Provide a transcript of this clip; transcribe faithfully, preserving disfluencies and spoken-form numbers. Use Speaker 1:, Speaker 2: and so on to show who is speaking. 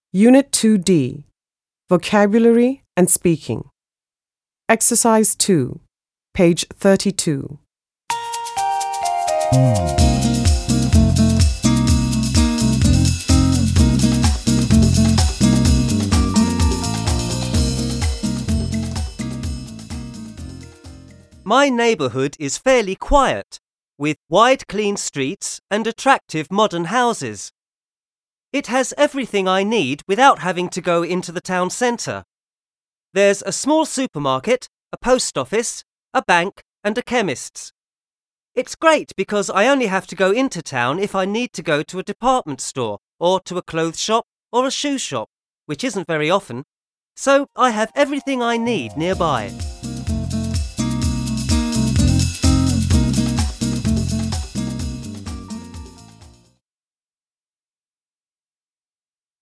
Speaker 1: Unit two D, Vocabulary and Speaking. Exercise two, page thirty-two.
Speaker 2: My neighbourhood is fairly quiet, with wide clean streets and attractive modern houses. It has everything I need without having to go into the town centre. There's a small supermarket, a post office, a bank and a chemist's. It's great because I only have to go into town if I need to go to a department store or to a clothes shop or a shoe shop, which isn't very often, so I have everything I need nearby.